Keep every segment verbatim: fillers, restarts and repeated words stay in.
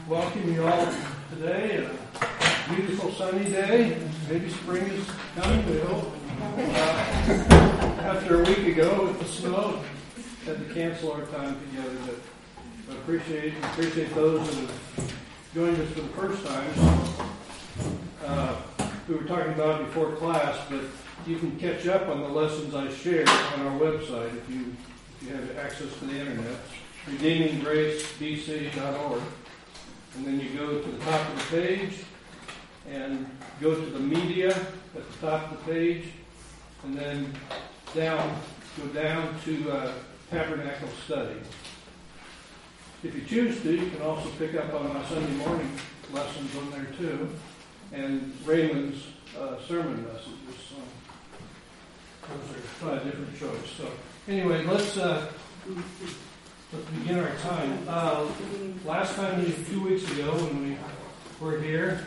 welcome you all today. A beautiful sunny day. Maybe spring is coming, we hope. Uh, after a week ago with the snow, had to cancel our time together. But I appreciate appreciate those that have joined us for the first time. Uh, we were talking about it before class, but you can catch up on the lessons I shared on our website if you if you have access to the internet. redeeming grace b c dot org. And then you go to the top of the page and go to the media at the top of the page, and then down, go down to uh, Tabernacle Study. If you choose to, you can also pick up on my Sunday morning lessons on there too, and Raymond's uh, sermon messages. So those are a different choice. So anyway, let's uh, let's begin our time. Uh, last time, two weeks ago, when we were here,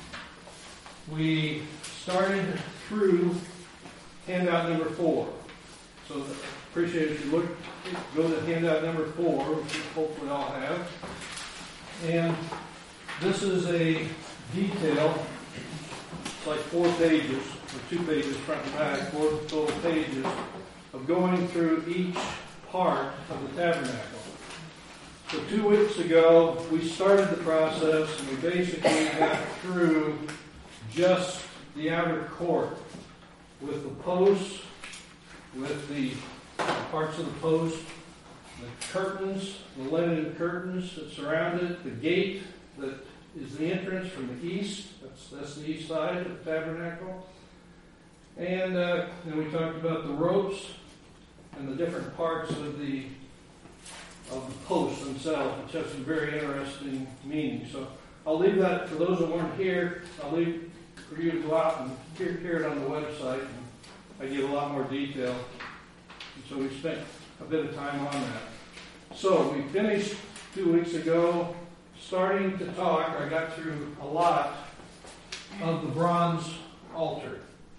we started through handout number four. So appreciate if you look, go to handout number four, which you hopefully all have. And this is a detail. It's like four pages, or two pages front and back, four total pages of going through each part of the tabernacle. So two weeks ago, we started the process, and we basically got through just the outer court with the posts, with the parts of the post, the curtains, the linen curtains that surround it, the gate that is the entrance from the east. That's, that's the east side of the tabernacle. And uh, then we talked about the ropes and the different parts of the of the posts themselves, which have some very interesting meaning. So I'll leave that for those that weren't here. I'll leave for you to go out and hear, hear it on the website. And I give a lot more detail. And so we spent a bit of time on that. So we finished two weeks ago starting to talk. I got through a lot of the bronze altar.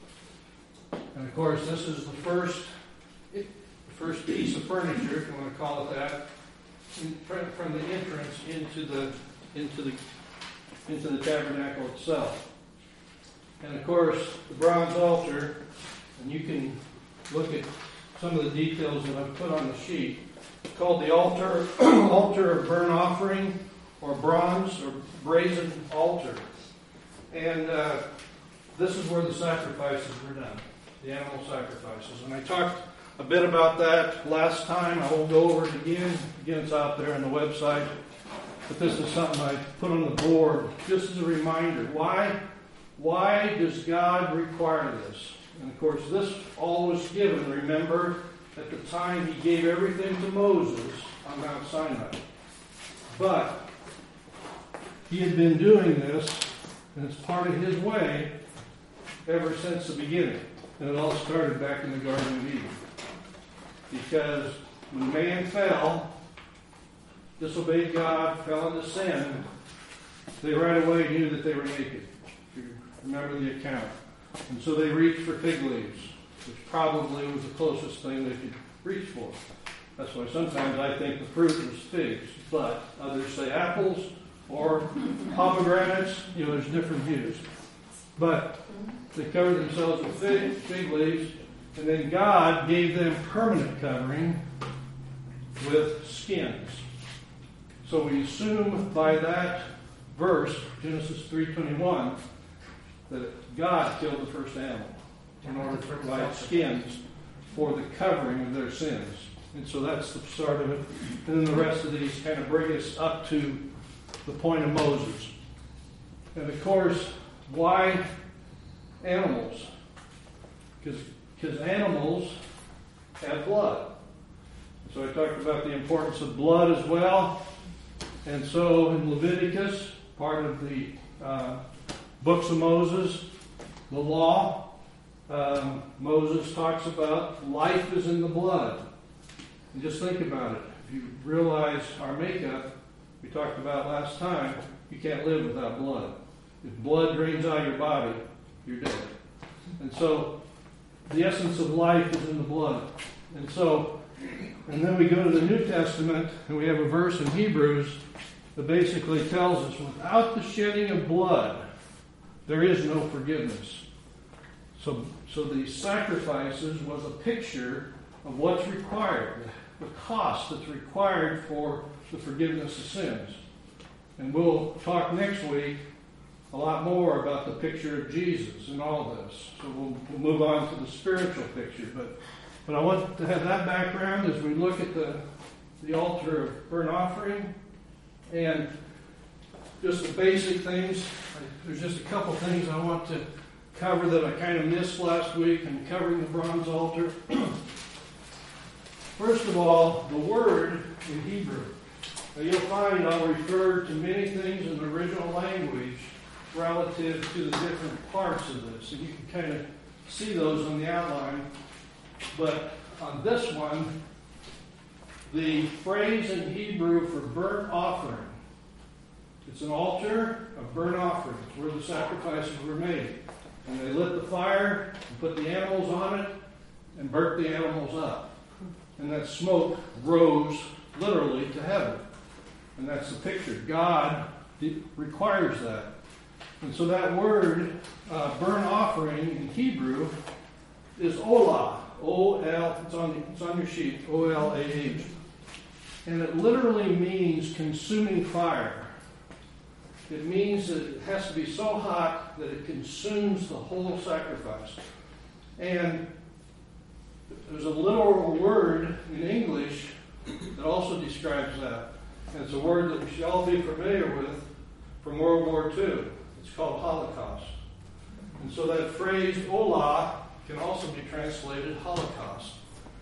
And of course, this is the first, the first piece of furniture, if you want to call it that, in, from the entrance into the into the into the tabernacle itself. And of course, the bronze altar, and you can look at some of the details that I've put on the sheet. It's called the altar altar of burnt offering, or bronze or brazen altar. And uh, this is where the sacrifices were done, the animal sacrifices. And I talked a bit about that last time. I won't go over it again. Again, it's out there on the website. But this is something I put on the board just as a reminder. Why, why does God require this? And of course, this all was given, remember, at the time He gave everything to Moses on Mount Sinai. But He had been doing this, and it's part of His way ever since the beginning. And it all started back in the Garden of Eden. Because when man fell, disobeyed God, fell into sin, they right away knew that they were naked. If you remember the account. And so they reached for fig leaves, which probably was the closest thing they could reach for. That's why sometimes I think the fruit was figs, but others say apples or pomegranates. You know, there's different views. But they covered themselves with fig, fig leaves, and then God gave them permanent covering with skins. So we assume by that verse, Genesis three twenty-one, that God killed the first animal in order to provide skins for the covering of their sins. And so that's the start of it. And then the rest of these kind of bring us up to the point of Moses. And of course, why animals? Because because animals have blood. So I talked about the importance of blood as well. And so in Leviticus, part of the uh, books of Moses, the law, um, Moses talks about life is in the blood. And just think about it. If you realize our makeup, we talked about last time, you can't live without blood. If blood drains out of your body, you're dead. And so the essence of life is in the blood. And so, and then we go to the New Testament, and we have a verse in Hebrews that basically tells us without the shedding of blood, there is no forgiveness. So, so the sacrifices was a picture of what's required, the cost that's required for the forgiveness of sins. And we'll talk next week a lot more about the picture of Jesus and all this. So we'll, we'll move on to the spiritual picture. But, but I want to have that background as we look at the, the altar of burnt offering and just the basic things. There's just a couple things I want to cover that I kind of missed last week in covering the bronze altar. First of all, the word in Hebrew. Now you'll find I'll refer to many things in the original language relative to the different parts of this. And you can kind of see those on the outline. But on this one, the phrase in Hebrew for burnt offering, it's an altar of burnt offerings where the sacrifices were made. And they lit the fire and put the animals on it and burnt the animals up. And that smoke rose literally to heaven. And that's the picture. God requires that. And so that word, uh, burnt offering in Hebrew, is olah. O L, it's on, it's on your sheet, O L A H. And it literally means consuming fire. It means that it has to be so hot that it consumes the whole sacrifice. And there's a literal word in English that also describes that. And it's a word that we should all be familiar with from World War Two. It's called Holocaust. And so that phrase, olah, can also be translated Holocaust.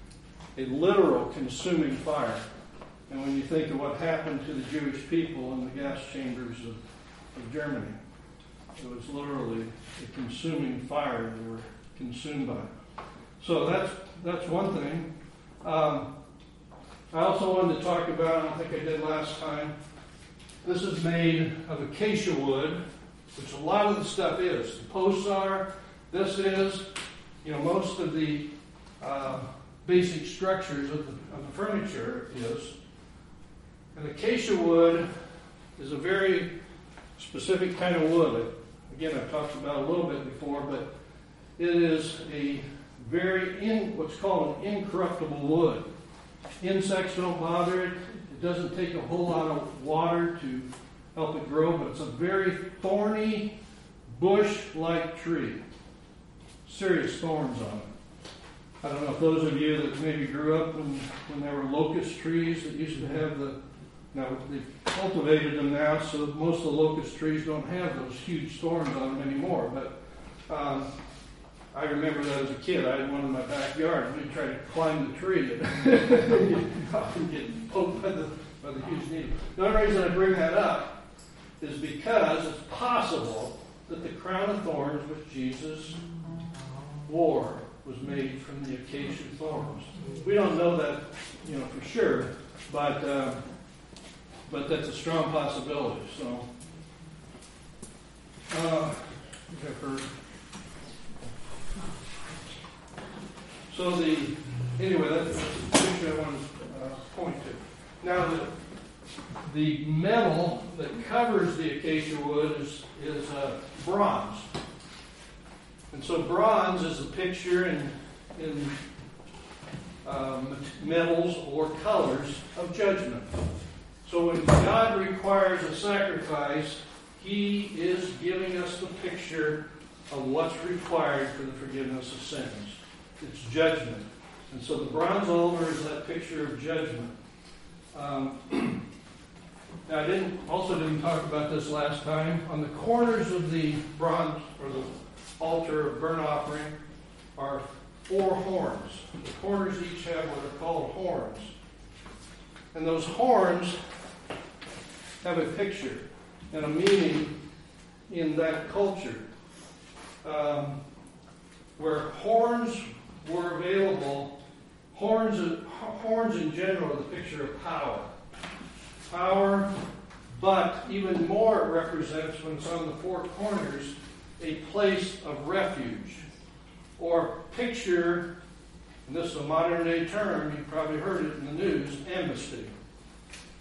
A literal consuming fire. And when you think of what happened to the Jewish people in the gas chambers of, of Germany, it was literally a consuming fire they were consumed by. So that's that's one thing. Um, I also wanted to talk about, I think I did last time, this is made of acacia wood, which a lot of the stuff is. The posts are, this is, you know, most of the uh, basic structures of the, of the furniture is. And acacia wood is a very specific kind of wood. Again, I've talked about it a little bit before, but it is a very, in, what's called an incorruptible wood. Insects don't bother it. It doesn't take a whole lot of water to help it grow, but it's a very thorny, bush-like tree. Serious thorns on it. I don't know if those of you that maybe grew up when, when there were locust trees that used to have the, now they've cultivated them now, so most of the locust trees don't have those huge thorns on them anymore. But um, I remember that as a kid. I had one in my backyard, and we'd try to climb the tree and you'd often get poked by the, by the huge needle. The only reason I bring that up is because it's possible that the crown of thorns which Jesus wore was made from the acacia thorns. We don't know that, you know, for sure, but uh, but that's a strong possibility. So, uh, I've heard. So the anyway, that's the picture I want to uh, point to. Now the the metal that covers the acacia wood is is uh, bronze. And so bronze is a picture in, in um, metals or colors of judgment. So when God requires a sacrifice, He is giving us the picture of what's required for the forgiveness of sins. It's judgment. And so the bronze altar is that picture of judgment. Um, now I didn't also didn't talk about this last time. On the corners of the bronze or the altar of burnt offering are four horns. The corners each have what are called horns. And those horns have a picture and a meaning in that culture. Um, where horns were available, horns, horns in general are the picture of power. Power, but even more it represents, when it's on the four corners, a place of refuge, or picture, and this is a modern day term, you've probably heard it in the news, amnesty.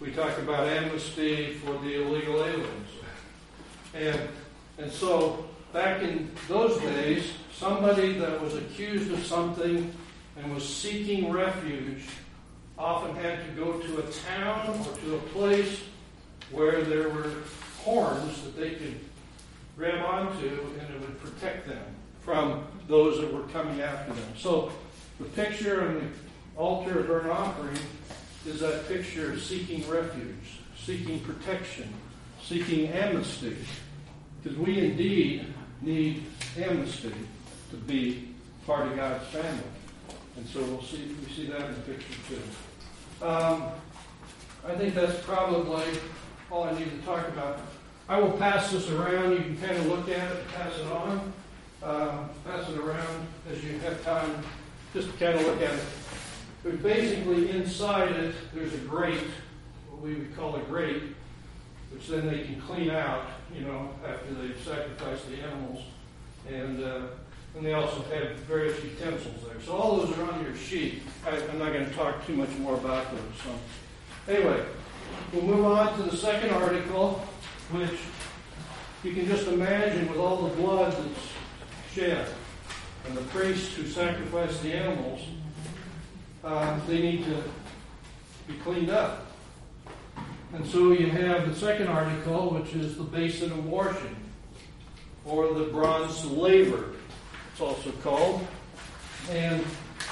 we talk about amnesty for the illegal aliens. And, and so back in those days, somebody that was accused of something and was seeking refuge often had to go to a town or to a place where there were horns that they could grab onto, and it would protect them from those that were coming after them. So the picture on the altar of burnt offering is that picture of seeking refuge, seeking protection, seeking amnesty. Because we indeed need amnesty to be part of God's family. And so we'll see we see that in the picture too. Um, I think that's probably all I need to talk about. I will pass this around. You can kind of look at it, pass it on, uh, pass it around as you have time. Just to kind of look at it. But basically inside it, there's a grate, what we would call a grate, which then they can clean out, you know, after they've sacrificed the animals. And uh, and they also have various utensils there. So all those are on your sheet. I, I'm not going to talk too much more about those. So anyway, we'll move on to the second article, which you can just imagine with all the blood that's shed and the priests who sacrifice the animals, uh, they need to be cleaned up. And so you have the second article, which is the basin of washing, or the bronze laver, it's also called. And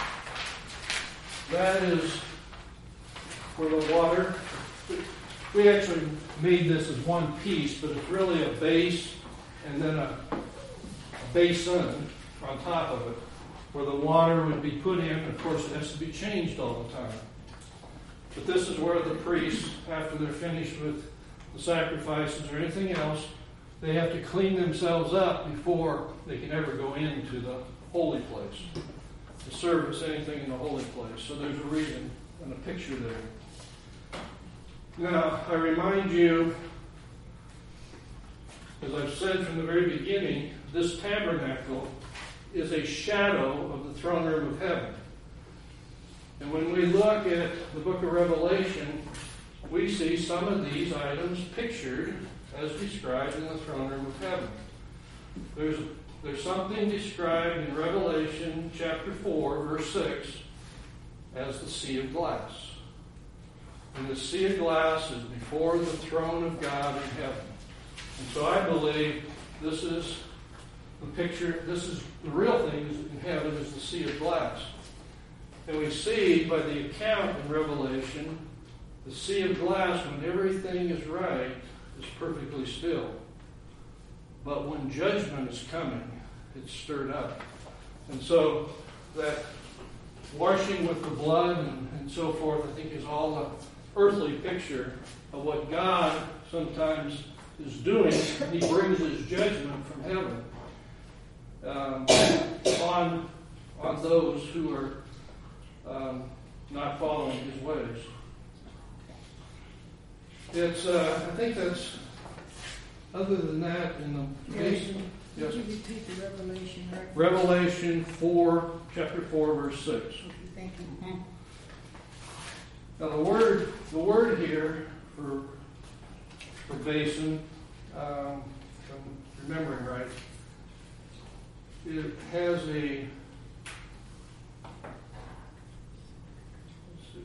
that is for the water. We actually made this as one piece, but it's really a base and then a basin on top of it, where the water would be put in. Of course, it has to be changed all the time. But this is where the priests, after they're finished with the sacrifices or anything else, they have to clean themselves up before they can ever go into the holy place to service anything in the holy place. So there's a reason and a picture there. Now, I remind you, as I've said from the very beginning, this tabernacle is a shadow of the throne room of heaven. And when we look at the book of Revelation, we see some of these items pictured as described in the throne room of heaven. There's, there's something described in Revelation chapter four, verse six, as the sea of glass. And the sea of glass is before the throne of God in heaven. And so I believe this is the picture, this is the real thing in heaven is the sea of glass. And we see by the account in Revelation, the sea of glass, when everything is right, is perfectly still. But when judgment is coming, it's stirred up. And so that washing with the blood and, and so forth, I think is all a earthly picture of what God sometimes is doing. He brings his judgment from heaven um, on, on those who are um, not following his ways. It's, uh, I think that's, other than that, in the basin. Yes. Could you repeat the Revelation? Right? Revelation four, chapter four, verse six. Thank you. Now the word, the word here for for basin, um, if I'm remembering right, it has a let's see,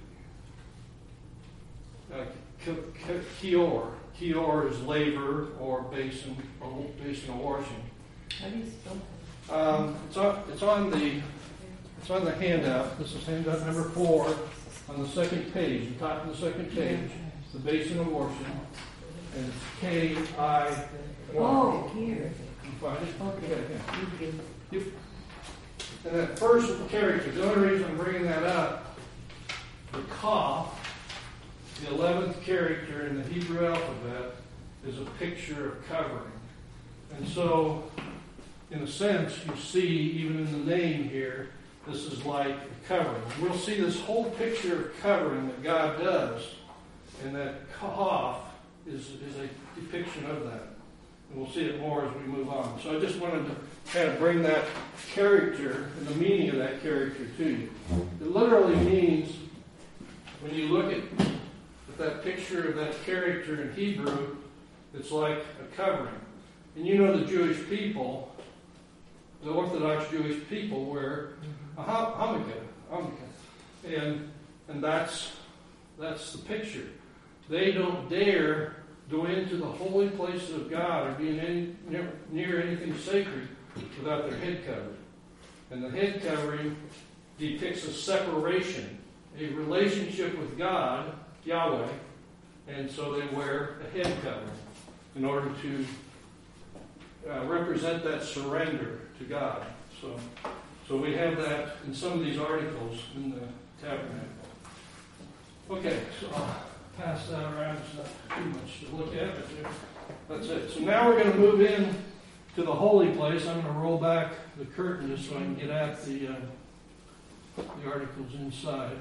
uh, kior. Kior is laver or basin, or basin of washing. How do you spell that? Um, it's on. It's on the. It's on the handout. This is handout number four on the second page. The top of the second page. The basin of washing, and it's K I. Oh, here. You find it? Okay. Yeah, yeah. Yep. And that first character. The only reason I'm bringing that up, the Kaf, the eleventh character in the Hebrew alphabet, is a picture of covering. And so, in a sense, you see, even in the name here, this is like a covering. We'll see this whole picture of covering that God does, and that Kaf is, is a depiction of that. And we'll see it more as we move on. So I just wanted to kind of bring that character and the meaning of that character to you. It literally means, when you look at the that picture of that character in Hebrew, it's like a covering. And you know the Jewish people, the Orthodox Jewish people wear a yarmulke, yarmulke. And and that's that's the picture. They don't dare go into the holy places of God or be in any, near, near anything sacred without their head covered. And the head covering depicts a separation, a relationship with God, Yahweh, and so they wear a head covering in order to uh, represent that surrender to God. So, so we have that in some of these articles in the tabernacle. Okay, so I'll pass that around. It's not too much to look at, but that's it. So now we're going to move in to the holy place. I'm going to roll back the curtain just so I can get at the uh, the articles inside.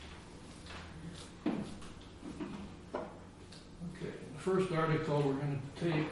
Okay, the first article we're going to take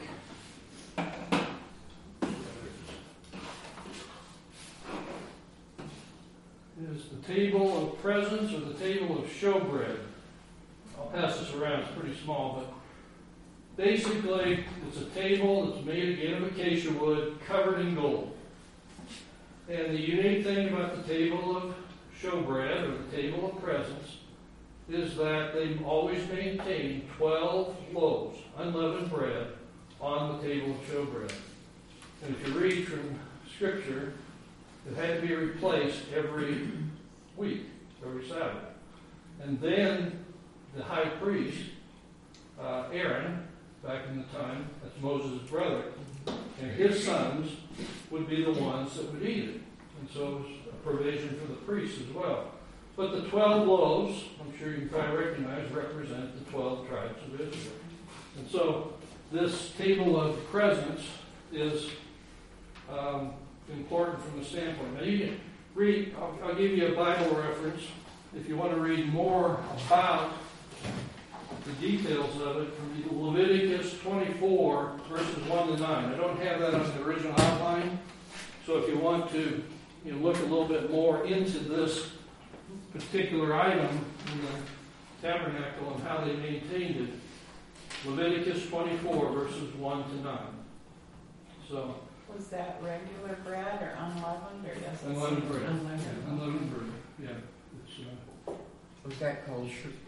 is the table of presence or the table of showbread. I'll pass this around, it's pretty small, but basically it's a table that's made again of acacia wood covered in gold. And the unique thing about the table of showbread or the table of presence is that they always maintain twelve loaves, unleavened bread, on the table of showbread. And if you read from Scripture, it had to be replaced every week, every Sabbath. And then the high priest, uh, Aaron, back in the time, that's Moses' brother, and his sons would be the ones that would eat it. And so it was a provision for the priests as well. But the twelve loaves, I'm sure you can probably recognize, represent the twelve tribes of Israel. And so this table of presence is um, important from the standpoint. Now you can read, I'll, I'll give you a Bible reference if you want to read more about the details of it from Leviticus twenty-four, verses one to nine. I don't have that on the original outline, so if you want to you know, look a little bit more into this particular item in the tabernacle and how they maintained it, Leviticus twenty-four, verses one to nine. So, was that regular bread or unleavened or yes? Unleavened bread. Unleavened. Yeah, unleavened bread. Yeah. It's, uh, Was that called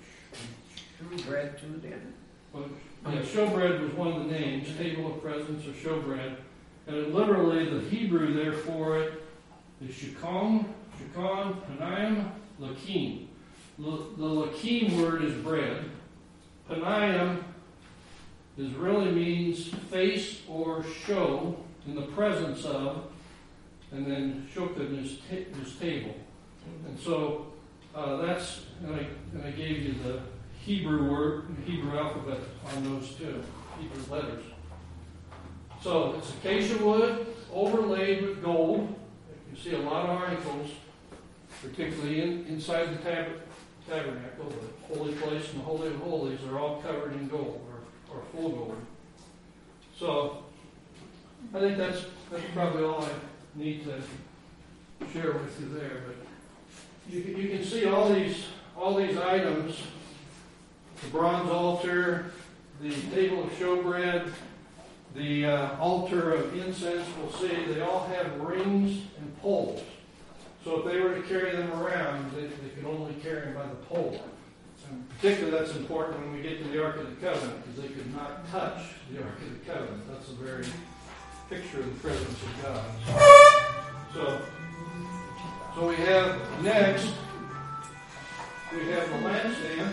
sh- sh- bread too then? well, yeah, showbread was one of the names, table of presence or showbread. And it literally, the Hebrew there for it is shikon, shikon, panayim, lakim. L- the lakim word is bread. Panayim is really means face or show in the presence of, and then shoked is, ta- is table. And so uh, that's, and I, and I gave you the Hebrew word, Hebrew alphabet on those two, Hebrew letters. So it's acacia wood overlaid with gold. You see a lot of articles, particularly in, inside the tab- tabernacle, the holy place and the Holy of Holies are all covered in gold or, or full gold. So I think that's that's probably all I need to share with you there. But you, you can see all these all these items: the bronze altar, the table of showbread, the uh, altar of incense. We'll see they all have rings and poles. So if they were to carry them around, they, they could only carry them by the pole. And particularly, that's important when we get to the Ark of the Covenant, because they could not touch the Ark of the Covenant. That's a very picture of the presence of God. So, so we have next, we have the lampstand.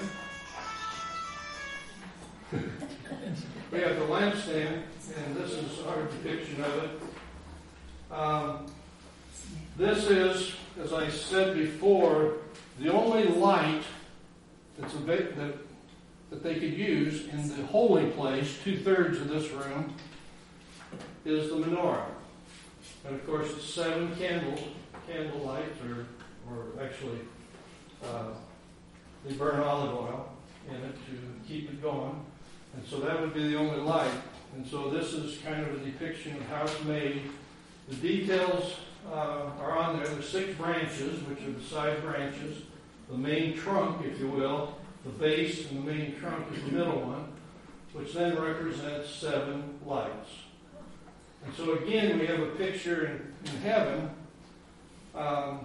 We have the lampstand, and this is our depiction of it. Um, this is, as I said before, the only light that's a bit, that that they could use in the holy place. Two-thirds of this room is the menorah, and of course it's seven candles, candle lights, or or actually uh, they burn olive oil in it to keep it going, and so that would be the only light. And so this is kind of a depiction of how it's made. The details uh, are on there. There's six branches, which are the side branches. The main trunk, if you will, the base and the main trunk is the middle one, which then represents seven lights. And so again, we have a picture in, in heaven. Um,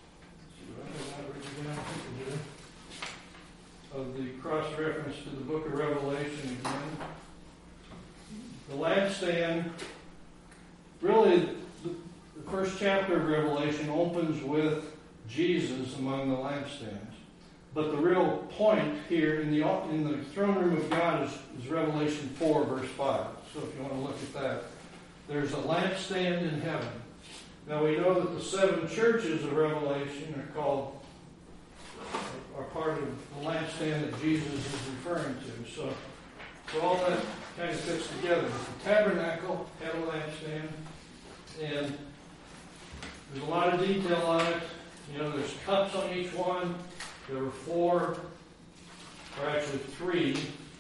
of the cross-reference to the book of Revelation again. The lampstand, really, the, the first chapter of Revelation opens with Jesus among the lampstands. But the real point here in the in the throne room of God is, is Revelation four, verse five. So if you want to look at that, there's a lampstand in heaven. Now we know that the seven churches of Revelation are called, are part of the lampstand that Jesus is referring to. So, so all that kind of fits together. The tabernacle had a lampstand, and there's a lot of detail on it. You know, there's cups on each one. There were four, or actually three,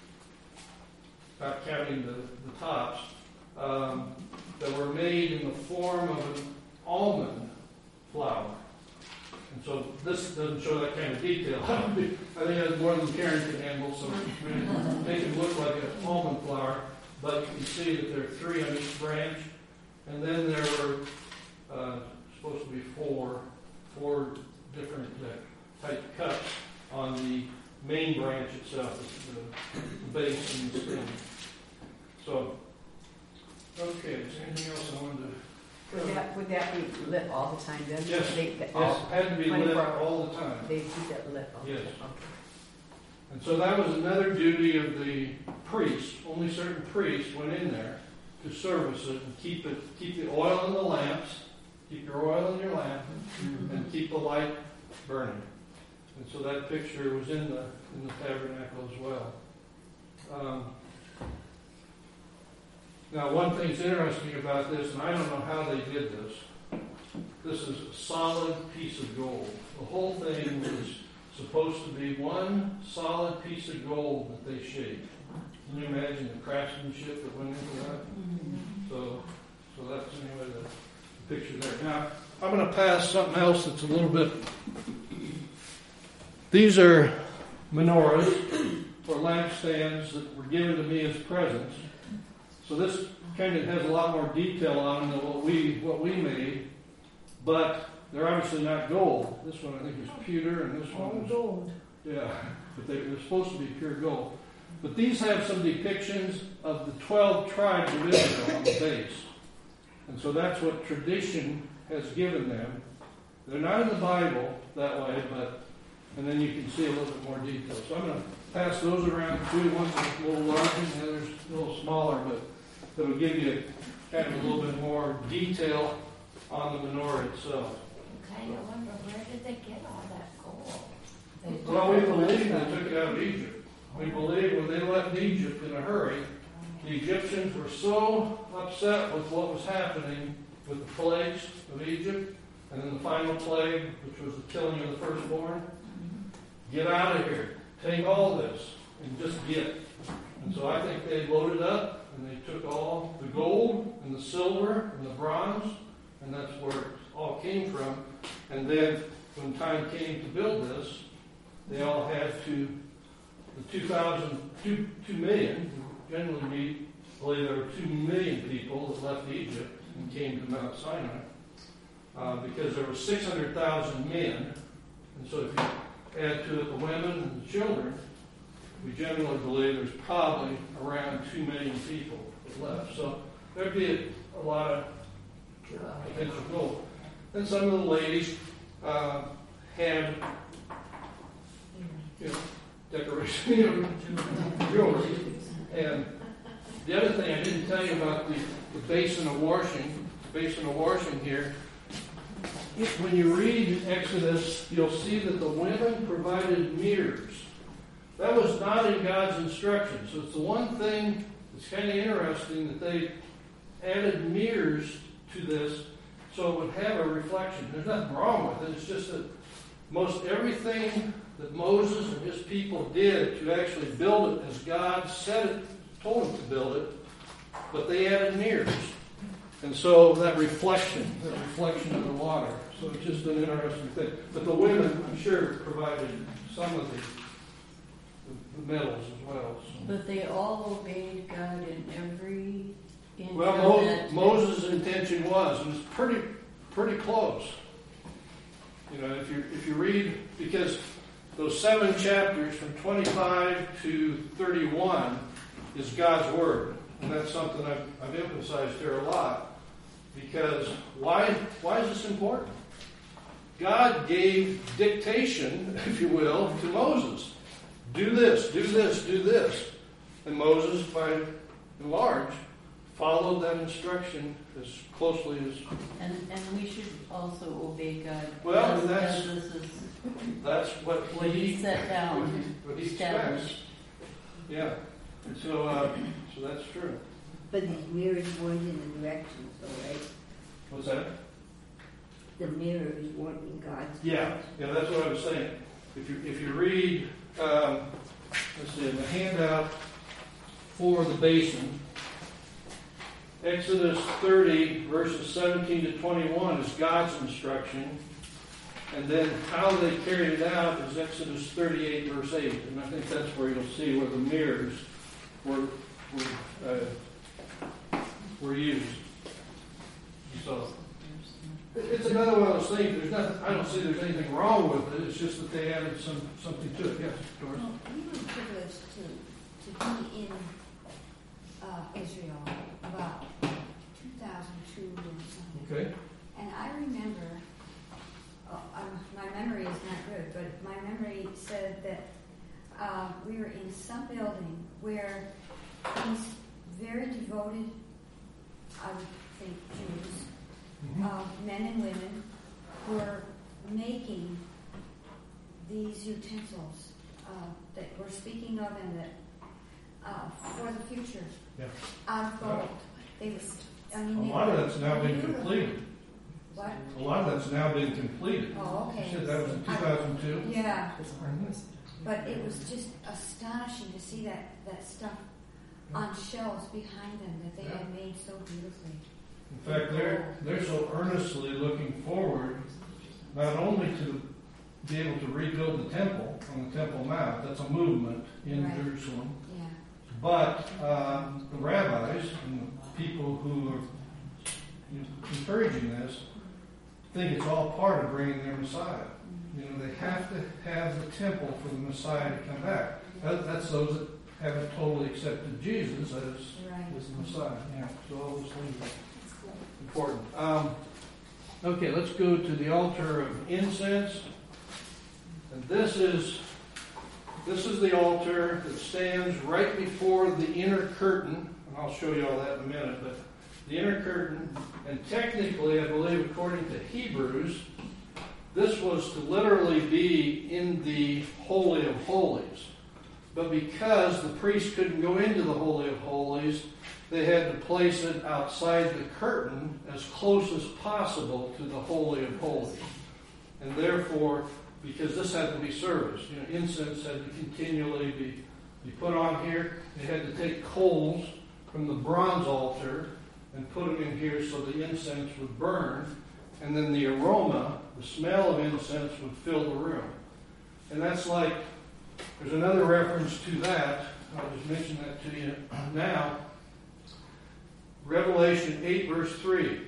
not counting the, the tops, um, that were made in the form of an almond flour. And so this doesn't show that kind of detail. I think that's more than Karen can handle, so make it look like an almond flour. But you can see that there are three on each branch. And then there were uh, supposed to be four, four different uh, type cups on the main branch itself, the, the base and the stem. So, okay, is there anything else I wanted to... Would that, would that be lit all the time then? Yes, They, they yes, all, it had to be lit twenty-four hours. all the time. They keep it lit all the Yes. time. Okay. And so that was another duty of the priest. Only certain priests went in there to service it and keep it, keep the oil in the lamps, keep your oil in your lamp, and keep the light burning. And so that picture was in the in the tabernacle as well. Um, now, one thing's interesting about this, and I don't know how they did this. This is a solid piece of gold. The whole thing was supposed to be one solid piece of gold that they shaped. Can you imagine the craftsmanship that went into that? So, so that's anyway the, the picture there. Now, I'm going to pass something else that's a little bit. These are menorahs or lampstands that were given to me as presents. So this kind of has a lot more detail on them than what we what we made, but they're obviously not gold. This one I think is pewter, and this one is gold. yeah, but they, they're supposed to be pure gold. But these have some depictions of the twelve tribes of Israel on the base, and so that's what tradition has given them. They're not in the Bible that way, but and then you can see a little bit more detail. So I'm going to pass those around too. One's a little larger, and the other's a little smaller, but that will give you kind of a little bit more detail on the menorah itself. Kind of wonder, where did they get all that gold? Well, we believe they took it out of Egypt. We believe when they left Egypt in a hurry, the Egyptians were so upset with what was happening with the plagues of Egypt, and then the final plague, which was the killing of the firstborn. Get out of here. Take all this and just get. And so I think they loaded up and they took all the gold and the silver and the bronze, and that's where it all came from. And then when time came to build this, they all had to, the two thousand, two, two million, generally we believe there were two million people that left Egypt and came to Mount Sinai, uh, because there were six hundred thousand men. And so if you add to it the women and the children, we generally believe there's probably around two million people that left. So there'd be a, a lot of potential gold. And some of the ladies uh, had, you know, decoration, you know, jewelry. And the other thing I didn't tell you about the, the basin of washing, basin of washing here. If, when you read Exodus, you'll see that the women provided mirrors. That was not in God's instructions. So it's the one thing that's kind of interesting that they added mirrors to this so it would have a reflection. There's nothing wrong with it. It's just that most everything that Moses and his people did to actually build it as God said it, told them to build it, but they added mirrors. And so that reflection, that reflection of the water. So it's just an interesting thing. But the women, I'm sure, provided some of the the, the metals as well. So. But they all obeyed God in every inch Well, of Mo- that. Moses' intention was, and it's pretty, pretty close. You know, if you if you read, because those seven chapters from twenty-five to thirty-one is God's word, and that's something I've, I've emphasized here a lot. Because why why is this important? God gave dictation, if you will, to Moses. Do this, do this, do this. And Moses, by and large, followed that instruction as closely as... And, and we should also obey God. Well, as- that's- as this is That's what what he, He set down, what he, what he expects. established. Yeah. And so, uh, so that's true. But these mirrors weren't in the directions, though, right? What's that? The mirrors weren't in God's Yeah, direction. yeah, that's what I was saying. If you if you read, um, let's see, in the handout for the basin, Exodus thirty verses seventeen to twenty-one is God's instruction, and then how they carried it out is Exodus thirty-eight verse eight, and I think that's where you'll see where the mirrors were were, uh, were used. So. It's another one of those things. There's nothing. I don't see there's anything wrong with it. It's just that they added some something to it. Yes, Doris. Well, we were privileged to, to be in uh, Israel about two thousand two or something. Okay. And I remember, uh, um, my memory is not good, but my memory said that uh, we were in some building where these very devoted, I would think, Jews, Uh, men and women were making these utensils uh, that we're speaking of and that uh, for the future Yeah. out of gold. They was, I mean, A they lot of were that's now been beautiful. completed. What? A lot of that's now been completed. Oh, okay. You said that was in two thousand two. Yeah, but it was just astonishing to see that that stuff on shelves behind them that they had made so beautifully. In fact, they're they're so earnestly looking forward, not only to be able to rebuild the temple on the Temple Mount. That's a movement in Right. Jerusalem. Yeah. But um, the rabbis and the people who are encouraging this think it's all part of bringing their Messiah. You know, they have to have the temple for the Messiah to come back. That, that's those that haven't totally accepted Jesus as, Right. as the Messiah. Yeah, so all those things are important. Um, okay, let's go to the altar of incense. And this is this is the altar that stands right before the inner curtain. And I'll show you all that in a minute. But the inner curtain, and technically, I believe, according to Hebrews, this was to literally be in the Holy of Holies. But because the priest couldn't go into the Holy of Holies, they had to place it outside the curtain as close as possible to the Holy of Holies. And therefore, because this had to be serviced, you know, incense had to continually be, be put on here. They had to take coals from the bronze altar and put them in here so the incense would burn. And then the aroma, the smell of incense would fill the room. And that's like, there's another reference to that. I'll just mention that to you now. Revelation eight verse three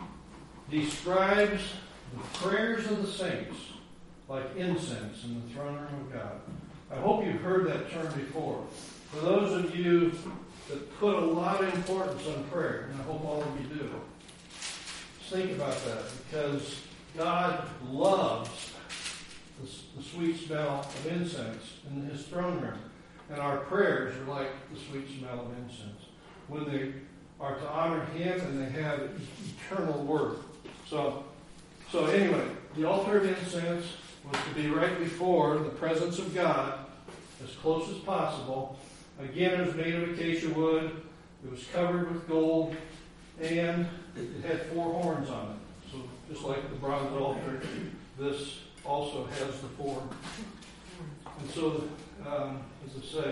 describes the prayers of the saints like incense in the throne room of God. I hope you've heard that term before. For those of you that put a lot of importance on prayer, and I hope all of you do, just think about that, because God loves the, the sweet smell of incense in His throne room. And our prayers are like the sweet smell of incense, when they are to honor Him and they have eternal worth. So, so anyway, the altar of incense was to be right before the presence of God, as close as possible. Again, it was made of acacia wood. It was covered with gold, and it had four horns on it. So just like the bronze altar, this also has the four. And so, um, as I say,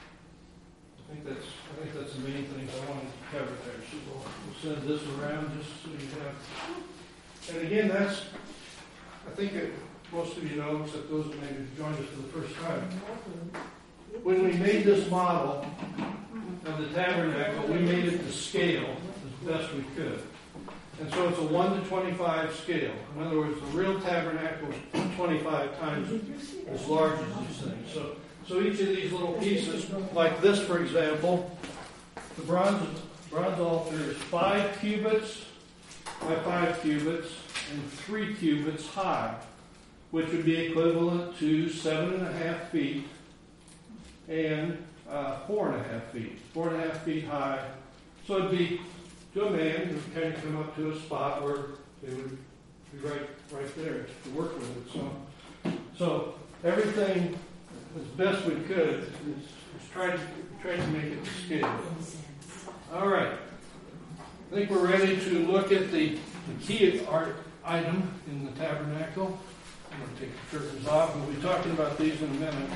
I think that's I think that's the main things I wanted to cover there. So we'll, we'll send this around just so you have. And again, that's I think it, most of you know, except those that maybe joined us for the first time. when we made this model of the tabernacle, we made it to scale as best we could. And so it's a one to twenty-five scale. In other words, the real tabernacle is twenty-five times as large as these things. So, so each of these little pieces, like this, for example, the bronze, bronze altar is five cubits by five cubits and three cubits high, which would be equivalent to seven and a half feet and uh, four and a half feet. Four and a half feet high. So it'd be to a man who would kind of come up to a spot where they would be right, right there to work with it. So, so everything as best we could is, is trying to try to make it to scale. All right. I think we're ready to look at the, the key art item in the tabernacle. I'm going to take the curtains off. We'll be talking about these in a minute.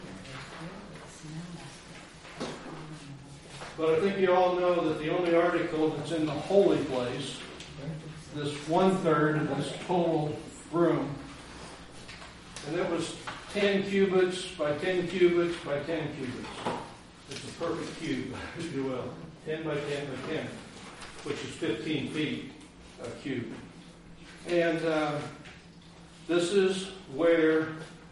But I think you all know that the only article that's in the holy place, this one-third of this total room, and it was ten cubits by ten cubits by ten cubits. It's a perfect cube, if you will. ten by ten by ten, which is fifteen feet a cube. And uh, this is where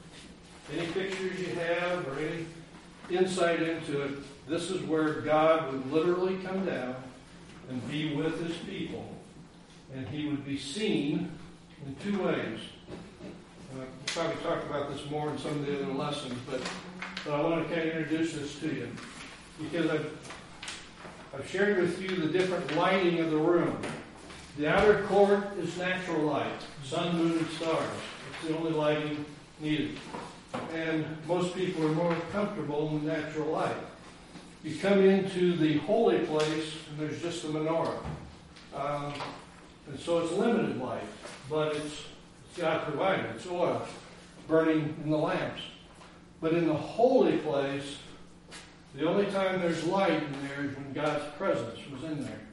any pictures you have or any insight into it, this is where God would literally come down and be with his people. And he would be seen in two ways. And I'll probably talk about this more in some of the other lessons, but, but I want to kind of introduce this to you. Because I've, I've shared with you the different lighting of the room. The outer court is natural light, sun, moon, and stars. It's the only lighting needed. And most people are more comfortable in natural light. You come into the holy place, and there's just a menorah. Um, and so it's limited light, but it's, it's God provided. It's oil burning in the lamps. But in the holy place, the only time there's light in there is when God's presence was in there.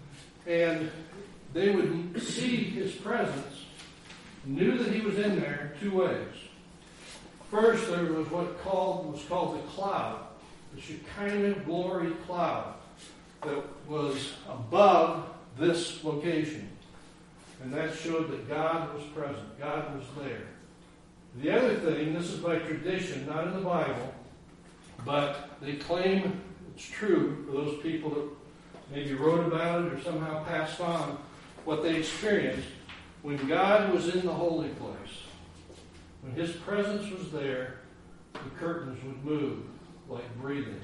And they would see his presence, knew that he was in there two ways. First, there was what called was called the cloud, the Shekinah glory cloud that was above this location. And that showed that God was present. God was there. The other thing, this is by tradition, not in the Bible, but they claim it's true for those people that maybe wrote about it or somehow passed on what they experienced. When God was in the holy place, when his presence was there, the curtains would move like breathing.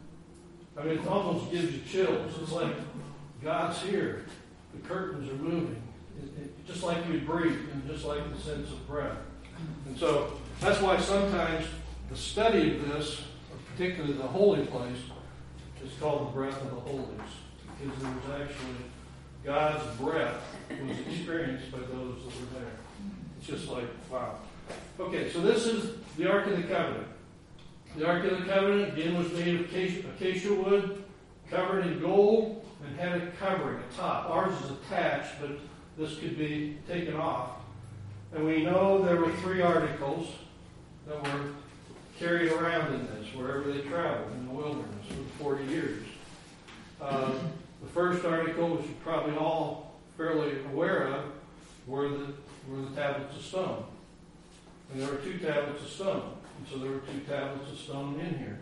I mean, it almost gives you chills. It's like God's here. The curtains are moving. It, it, just like you breathe and just like the sense of breath. And so that's why sometimes the study of this, particularly the holy place, is called the breath of the holies. Because there was actually God's breath was experienced by those that were there. It's just like, wow. Okay, so this is the Ark of the Covenant. The Ark of the Covenant, again, was made of acacia, acacia wood, covered in gold, and had a covering, a top. Ours is attached, but this could be taken off. And we know there were three articles that were carried around in this, wherever they traveled in the wilderness for forty years. Uh, the first article, which you're probably all fairly aware of, were the, were the tablets of stone. And there were two tablets of stone. And so there were two tablets of stone in here.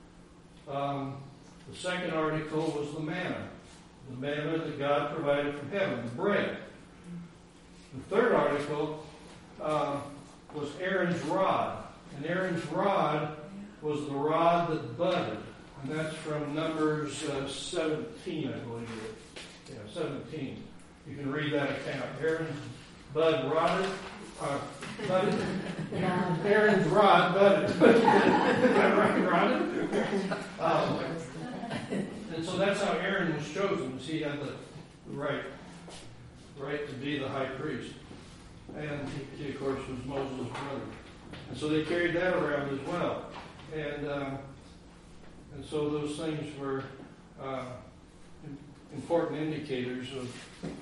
Um, the second article was the manna. The manna that God provided from heaven, the bread. The third article uh, was Aaron's rod. And Aaron's rod was the rod that budded. And that's from Numbers uh, seventeen, I believe. Yeah, seventeen. You can read that account. Aaron's bud rotted. Uh, budded. Aaron's rod budded. Is that right, rotted? Um, and so that's how Aaron was chosen. He had the right, right to be the high priest. And he, he of course, was Moses' brother. And so they carried that around as well. And um, and so those things were uh, important indicators of,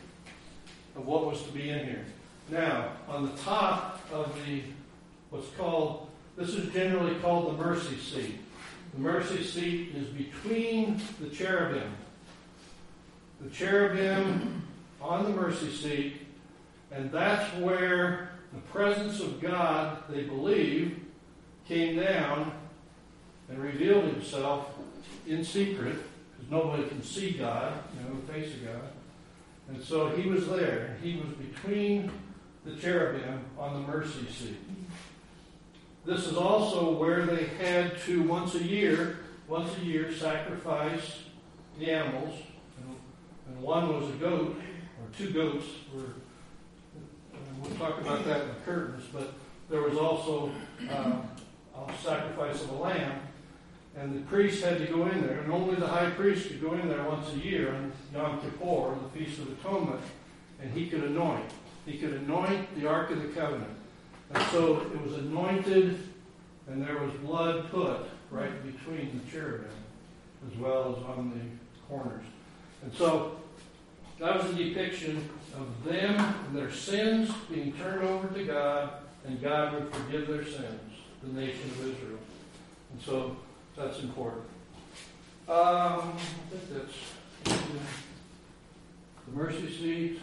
of what was to be in here. Now, on the top of the, what's called, this is generally called the mercy seat. The mercy seat is between the cherubim. The cherubim on the mercy seat, and that's where the presence of God, they believe, came down and revealed himself in secret, because nobody can see God, you know, the face of God. And so he was there. He was between the cherubim on the mercy seat. This is also where they had to, once a year, once a year, sacrifice the animals. And, and one was a goat, or two goats were, and we'll talk about that in the curtains, but there was also um, a sacrifice of a lamb. And the priest had to go in there, and only the high priest could go in there once a year on Yom Kippur, the Feast of Atonement, and he could anoint. He could anoint the Ark of the Covenant. And so it was anointed, and there was blood put right between the cherubim, as well as on the corners. And so that was a depiction of them and their sins being turned over to God, and God would forgive their sins, the nation of Israel. And so that's important. Um, I think that's the mercy seat.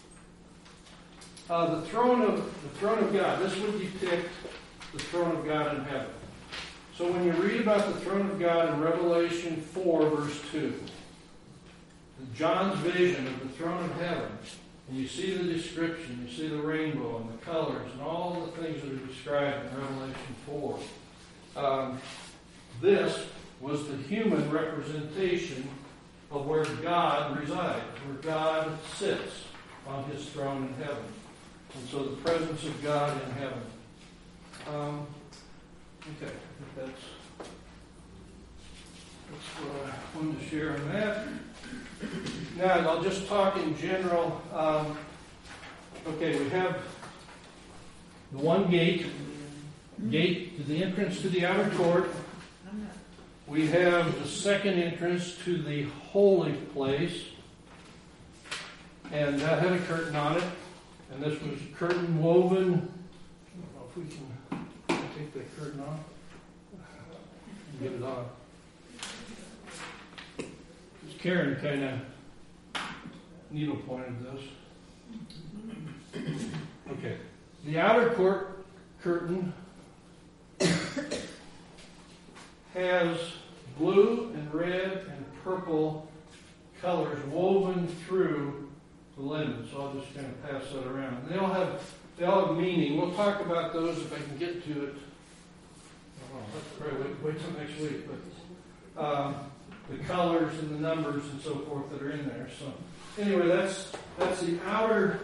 Uh, the throne of the throne of God. This would depict the throne of God in heaven. So when you read about the throne of God in Revelation four, verse two, John's vision of the throne of heaven, and you see the description, you see the rainbow and the colors and all the things that are described in Revelation four. Um, this was the human representation of where God resides, where God sits on his throne in heaven. And so the presence of God in heaven. Um, okay, I think that's, that's what I wanted to share on that. Now, I'll just talk in general. Um, okay, we have the one gate, gate to the entrance to the outer court. We have the second entrance to the holy place, and that had a curtain on it, and this was a curtain woven. I don't know if we can take that curtain off and get it on. Karen kind of needle pointed this. Okay. The outer court curtain has blue and red and purple colors woven through the linen. So I'll just kind of pass that around. They all have they all have meaning. We'll talk about those if I can get to it. Oh, let's probably wait, wait till next week. But um, the colors and the numbers and so forth that are in there. So anyway, that's that's the outer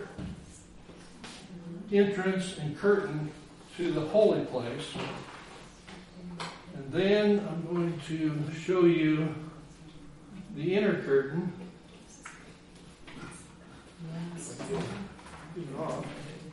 entrance and curtain to the holy place. And then I'm going to show you the inner curtain. Get it off.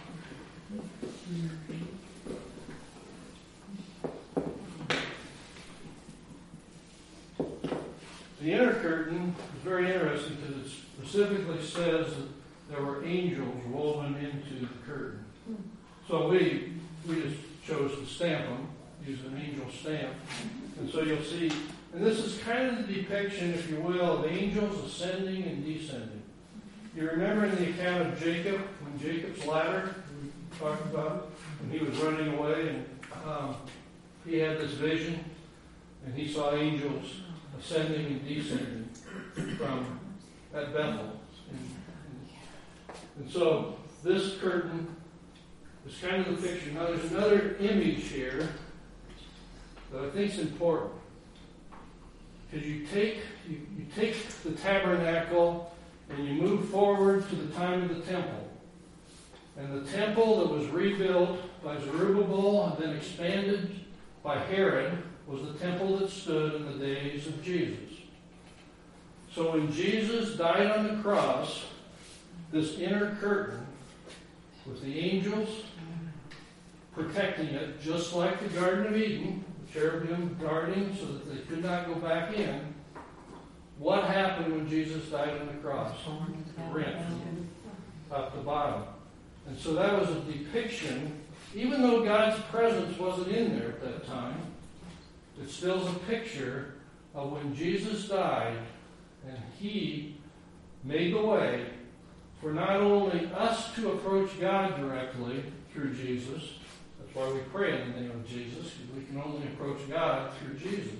The inner curtain is very interesting because it specifically says that there were angels woven into the curtain. So we we just chose to stamp them, use an angel stamp. And so you'll see, and this is kind of the depiction, if you will, of angels ascending and descending. You remember in the account of Jacob, when Jacob's ladder, we talked about, when he was running away, and um, he had this vision, and he saw angels ascending and descending from at Bethel. And, and, and so this curtain is kind of the picture. Now there's another image here that I think is important. Because you take you, you take the tabernacle and you move forward to the time of the temple. And the temple that was rebuilt by Zerubbabel and then expanded by Herod was the temple that stood in the days of Jesus. So when Jesus died on the cross, this inner curtain with the angels protecting it, just like the Garden of Eden, the cherubim guarding so that they could not go back in. What happened when Jesus died on the cross? Rent from top to bottom. And so that was a depiction, even though God's presence wasn't in there at that time, it still is a picture of when Jesus died and he made the way for not only us to approach God directly through Jesus. That's why we pray in the name of Jesus, because we can only approach God through Jesus.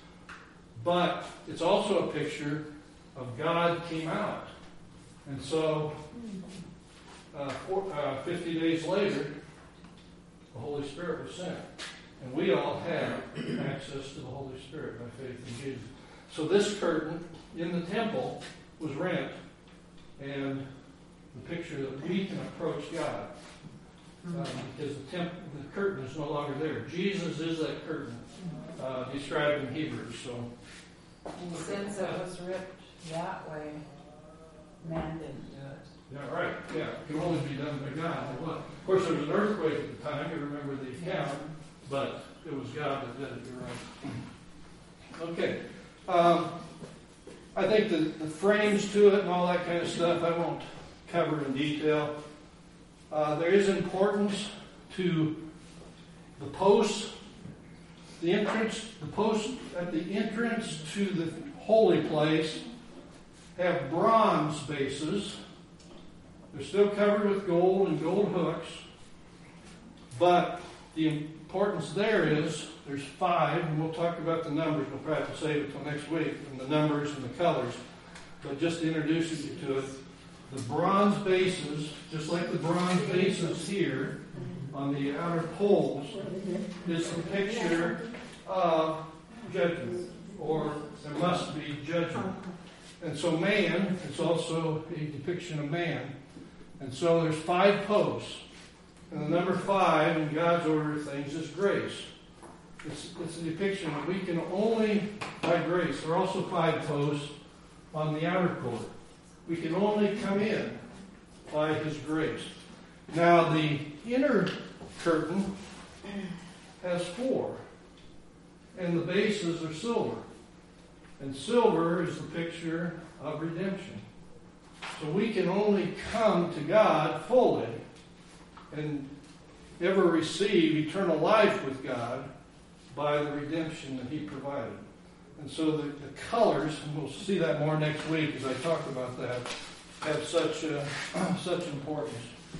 But it's also a picture of God came out. And so, uh, four, uh, fifty days later, the Holy Spirit was sent. And we all have access to the Holy Spirit by faith in Jesus. So this curtain in the temple was rent, and the picture that we can approach God. Uh, because the, temp- the curtain is no longer there. Jesus is that curtain uh, described in Hebrews. So, And since it was ripped that way, man didn't do it. yeah, right. Yeah, it can only be done by God. Well, of course, there was an earthquake at the time. You remember the account, but it was God that did it. You're right. Okay. Um, I think the, the frames to it and all that kind of stuff I won't cover in detail. Uh, there is importance to the posts, the entrance, the posts at the entrance to the holy place have bronze bases. They're still covered with gold and gold hooks, but the importance there is there's five, and we'll talk about the numbers. We'll probably have to save it until next week, and the numbers and the colors. But just to introduce you to it, the bronze bases, just like the bronze bases here on the outer poles, is a picture of judgment, or there must be judgment. And so man, it's also a depiction of man. And so there's five posts. And the number five in God's order of things is grace. It's, it's a depiction that we can only, by grace, there are also five posts on the outer court. We can only come in by His grace. Now, the inner curtain has four, and the bases are silver. And silver is the picture of redemption. So we can only come to God fully and ever receive eternal life with God by the redemption that He provided. And so the, the colors, and we'll see that more next week as I talk about that, have such uh, such importance.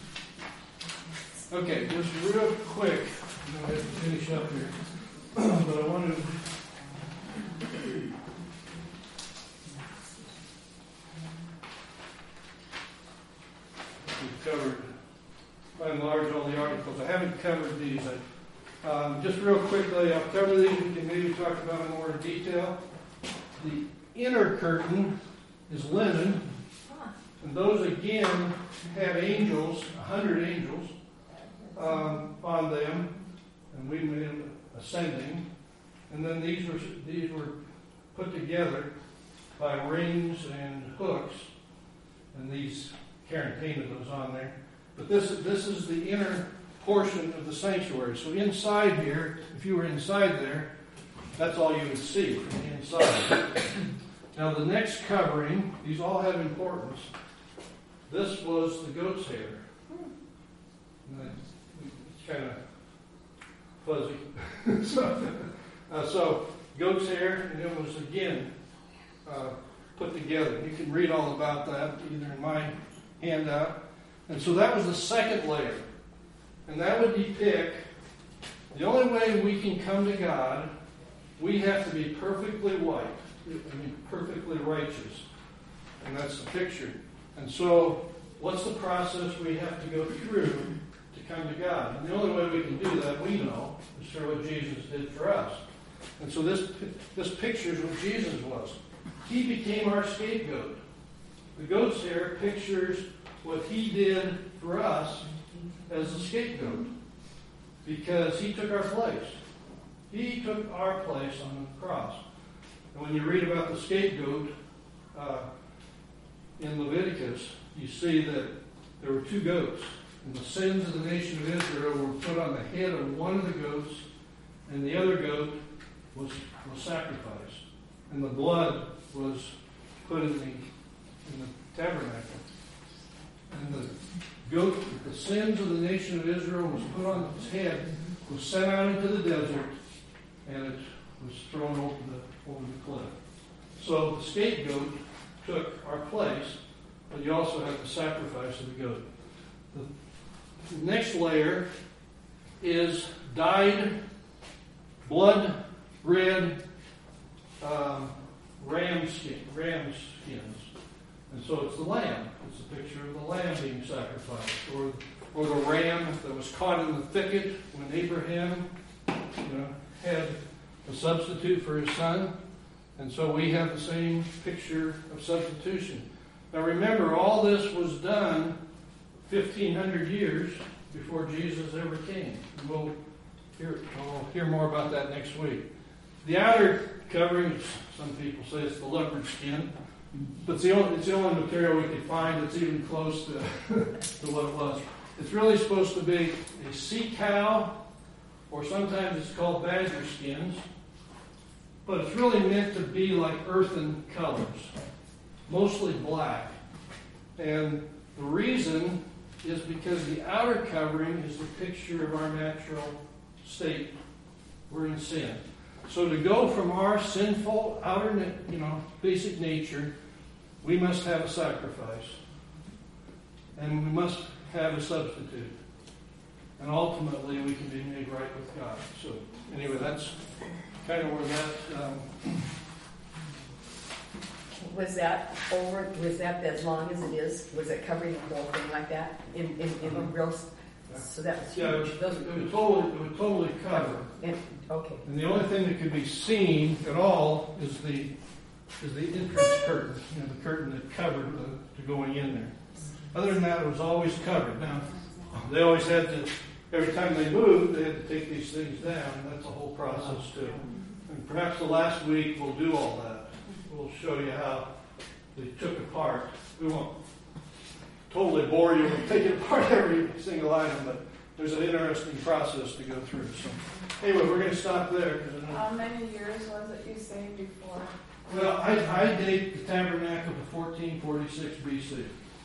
Okay, just real quick, I'm going to have to finish up here, but I wanted to we've covered, by and large, all the articles. I haven't covered these. I, um, just real quickly, I'll cover these. We can maybe talk about them more in detail. The inner curtain is linen, and those again have angels, a hundred angels um, on them, and we made them ascending. And then these were these were put together by rings and hooks, and these Karen painted those on there. But this this is the inner portion of the sanctuary. So inside here, if you were inside there, that's all you would see from the inside. Now the next covering, these all have importance. This was the goat's hair. And it's kind of fuzzy. so, uh, so goat's hair, and it was again uh, put together. You can read all about that either in my handout. And so that was the second layer. And that would depict the only way we can come to God, we have to be perfectly white. I mean, perfectly righteous. And that's the picture. And so, what's the process we have to go through to come to God? And the only way we can do that, we know, is through what Jesus did for us. And so this, this pictures what Jesus was. He became our scapegoat. The goat's hair pictures what He did for us as a scapegoat, because He took our place. He took our place on the cross. And when you read about the scapegoat uh, in Leviticus, you see that there were two goats, and the sins of the nation of Israel were put on the head of one of the goats, and the other goat was, was sacrificed, and the blood was put in the, in the tabernacle. And the goat, the sins of the nation of Israel was put on its head, was sent out into the desert, and it was thrown over the, over the cliff. So the scapegoat took our place, but you also have the sacrifice of the goat. The next layer is dyed, blood-red um, ram skin, ram skins. And so it's the lamb. It's a picture of the lamb being sacrificed, or or the ram that was caught in the thicket when Abraham, you know, had a substitute for his son. And so we have the same picture of substitution. Now remember, all this was done fifteen hundred years before Jesus ever came. And we'll hear, we'll hear more about that next week. The outer covering, some people say it's the leopard skin, but it's the only, it's the only material we can find that's even close to, to what it was. It's really supposed to be a sea cow, or sometimes it's called badger skins, but it's really meant to be like earthen colors, mostly black. And the reason is because the outer covering is the picture of our natural state. We're in sin. So to go from our sinful outer, you know, basic nature, we must have a sacrifice. And we must have a substitute. And ultimately we can be made right with God. So anyway, that's kind of where that... Um, Was that over, was that as long as it is? Was it covering the whole thing like that? In, in, in a real, so that was yeah, it huge. would, Those it are would huge. totally, it would totally cover. And, okay. And the only thing that could be seen at all is the is the entrance curtain, you know, the curtain that covered the, the going in there. Other than that, it was always covered. Now, they always had to, every time they moved, they had to take these things down, and that's a whole process too. And perhaps the last week we'll do all that. We'll show you how they took apart. We won't totally bore you with taking apart every single item, but there's an interesting process to go through. So anyway, we're going to stop there. Because I know, How many years was it you say before? well, I, I date the tabernacle to fourteen forty-six B C.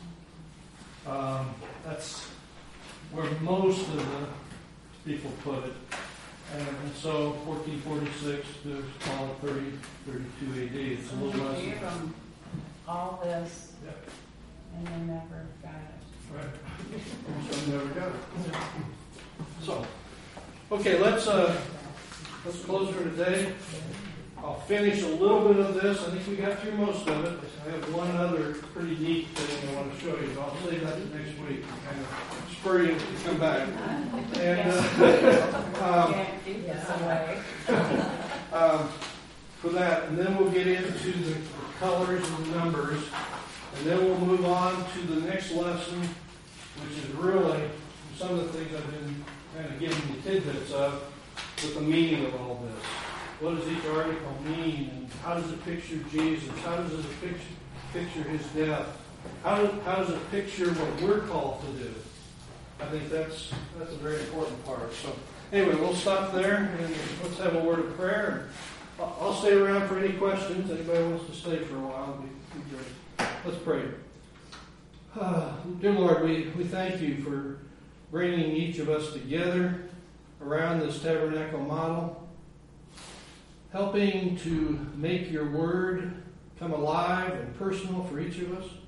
Um, that's where most of the people put it. And, and so fourteen forty-six to call it thirty, thirty-two A D. It's a little So less. you gave than- them all this, Yeah. and they never got it. Right. So never got it. So, okay, let's uh, let's close for today. I'll finish a little bit of this. I think we got through most of it. I have one other pretty neat thing I want to show you, but I'll save that to next week and kind of spur you to come back. And uh, um, Can't keep this away. um, for that, and then we'll get into the, the colors and the numbers, and then we'll move on to the next lesson, which is really some of the things I've been kind of giving you tidbits of, with the meaning of all this. What does each article mean, and how does it picture Jesus? How does it picture, picture his death? How does, how does it picture what we're called to do? I think that's that's a very important part. So anyway, we'll stop there, and let's have a word of prayer. I'll I'll stay around for any questions. Anybody wants to stay for a while, it'd be, be great. Let's pray. Uh, dear Lord, we, we thank you for bringing each of us together around this tabernacle model, helping to make your word come alive and personal for each of us.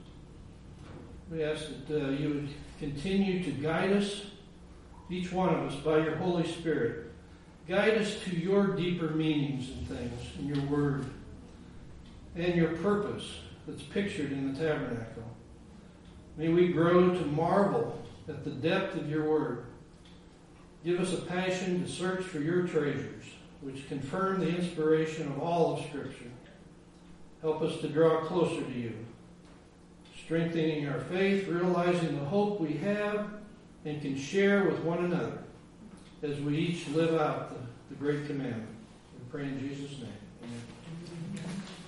We ask that uh, you would continue to guide us, each one of us, by your Holy Spirit. Guide us to your deeper meanings and things in your word and your purpose that's pictured in the tabernacle. May we grow to marvel at the depth of your word. Give us a passion to search for your treasures, which confirm the inspiration of all of Scripture. Help us to draw closer to you, strengthening our faith, realizing the hope we have and can share with one another as we each live out the, the great commandment. We pray in Jesus' name. Amen.